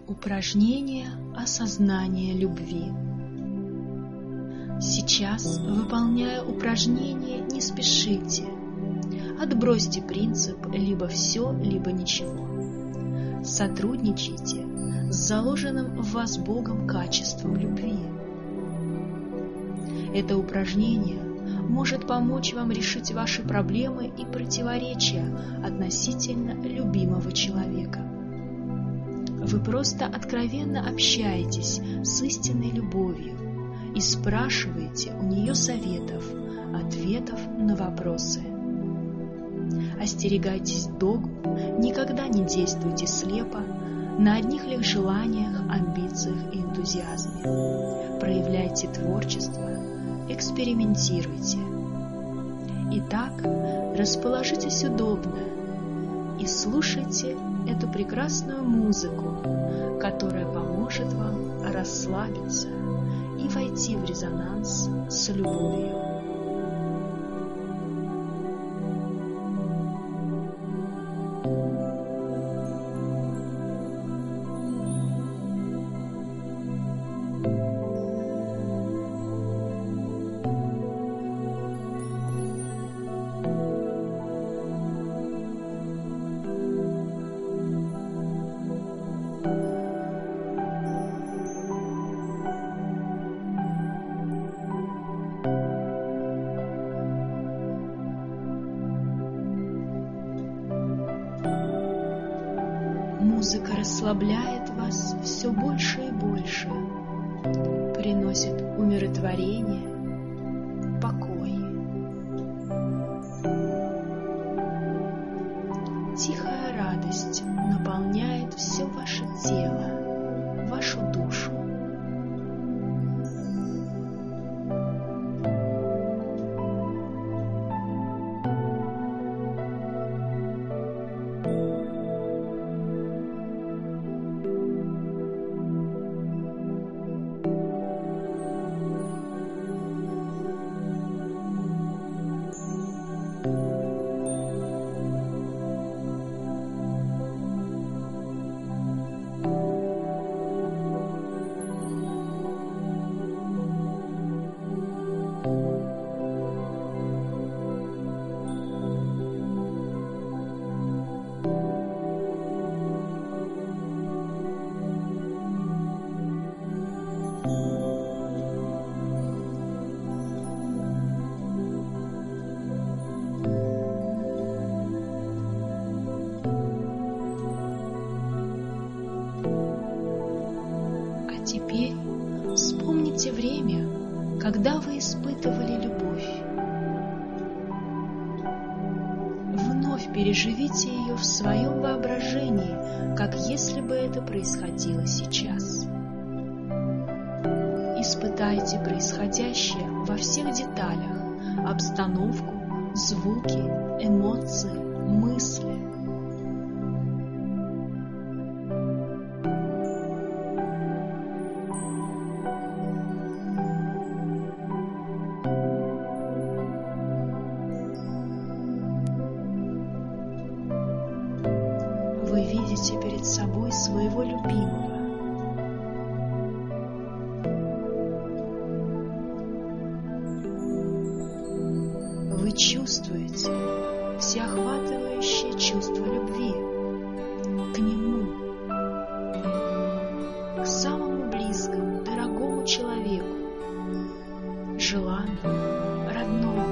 Упражнение осознания любви. Сейчас, выполняя упражнение, не спешите. Отбросьте принцип «либо все, либо ничего». Сотрудничайте с заложенным в вас Богом качеством любви. Это упражнение может помочь вам решить ваши проблемы и противоречия относительно любимого человека. Вы просто откровенно общаетесь с истинной любовью и спрашиваете у нее советов, ответов на вопросы. Остерегайтесь догм, никогда не действуйте слепо, на одних лишь желаниях, амбициях и энтузиазме. Проявляйте творчество, экспериментируйте. Итак, расположитесь удобно и слушайте эту прекрасную музыку, которая поможет вам расслабиться и войти в резонанс с любовью. Музыка расслабляет вас все больше и больше, приносит умиротворение, покой. Тихая радость наполняет все ваше тело, вашу душу. Теперь вспомните время, когда вы испытывали любовь. Вновь переживите ее в своем воображении, как если бы это происходило сейчас. Испытайте происходящее во всех деталях: обстановку, звуки, эмоции, мысли. Вы видите перед собой своего любимого. Вы чувствуете всеохватывающее чувство любви к нему, к самому близкому, дорогому человеку, желанному, родному.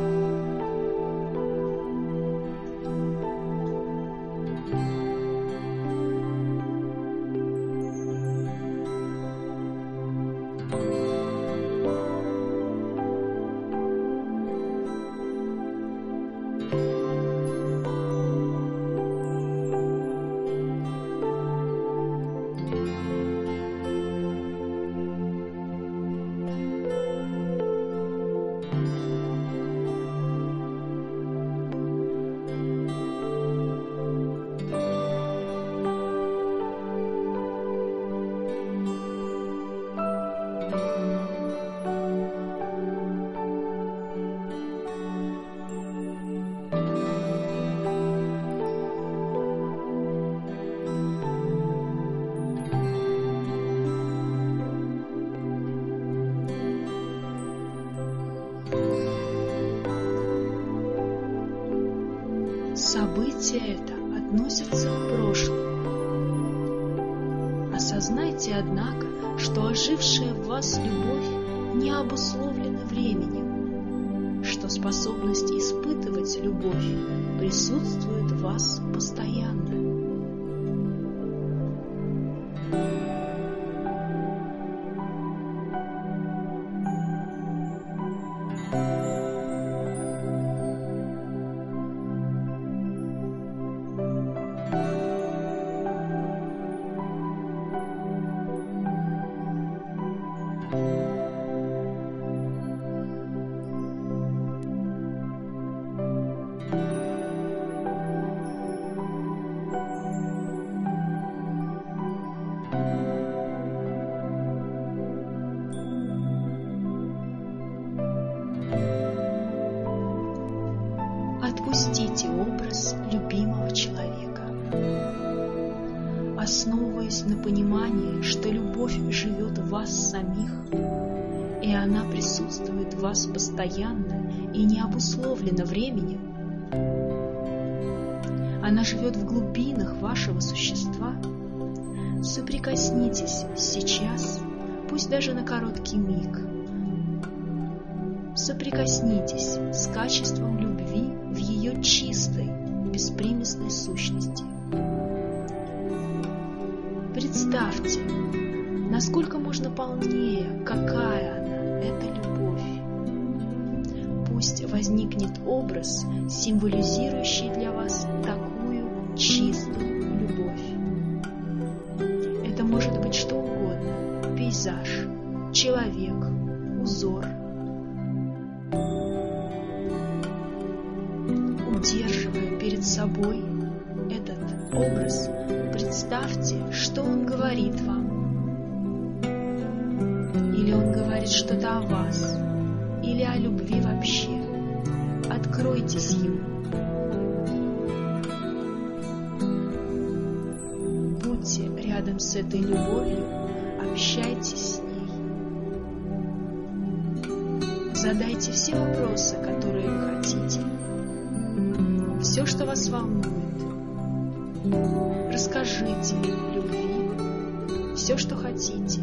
Событие это относится к прошлому. Осознайте, однако, что ожившая в вас любовь не обусловлена временем, что способность испытывать любовь присутствует в вас постоянно. Отпустите образ любимого человека. Основываясь на понимании, что любовь живет в вас самих, и она присутствует в вас постоянно и не обусловлена временем, она живет в глубинах вашего существа, соприкоснитесь сейчас, пусть даже на короткий миг. Соприкоснитесь с качеством любви в ее чистой, беспримесной сущности. Представьте, насколько можно полнее, какая она, эта любовь. Пусть возникнет образ, символизирующий для вас такую чистую любовь. Это может быть что угодно: пейзаж, человек, узор. Удерживая перед собой этот образ, представьте, что он говорит вам. Или он говорит что-то о вас, или о любви вообще. Откройтесь ему. Будьте рядом с этой любовью, общайтесь с ней. Задайте все вопросы, которые вы хотите. Все, что вас волнует. Расскажите любви все, что хотите.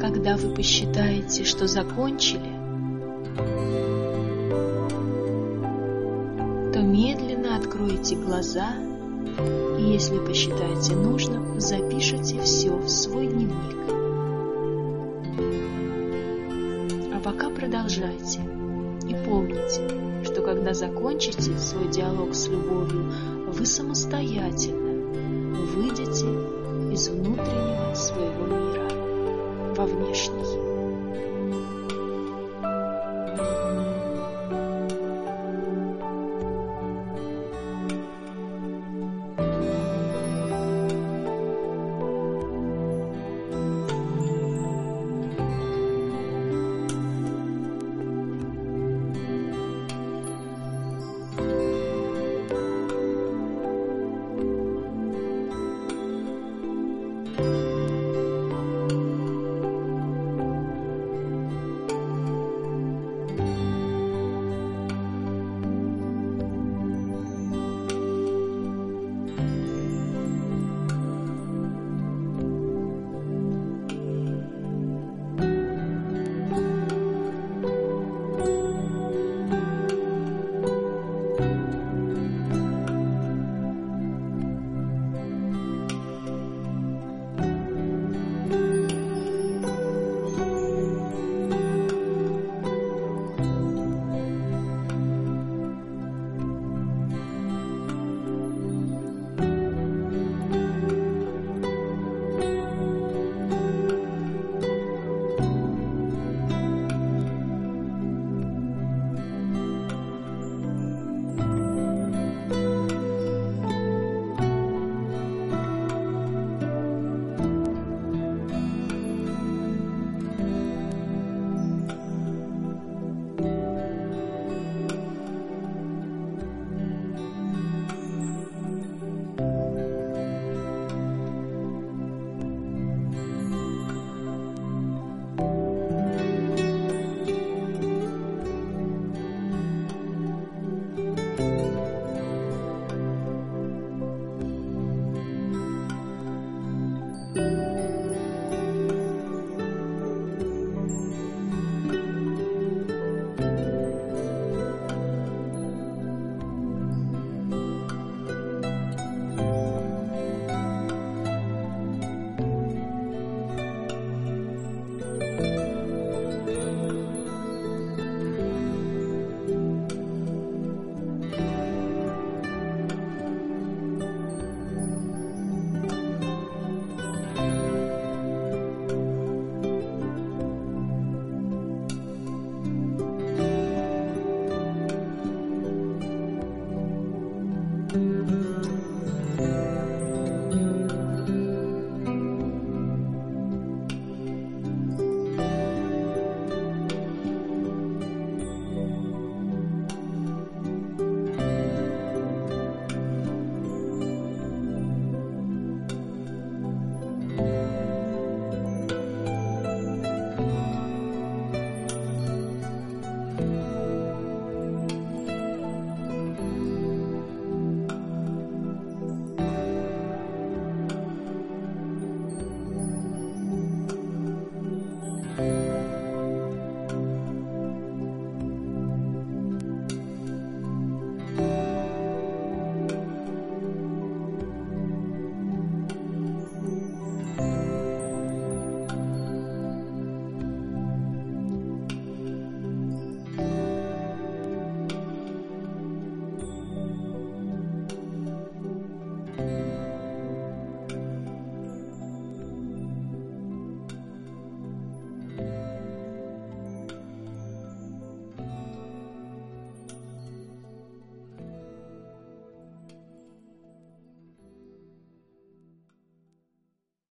когда вы посчитаете, что закончили, то медленно откройте глаза и, если посчитаете нужным, запишите все в свой дневник. А пока продолжайте и помните, что когда закончите свой диалог с любовью, вы самостоятельно выйдете из внутреннего своего мира во внешний.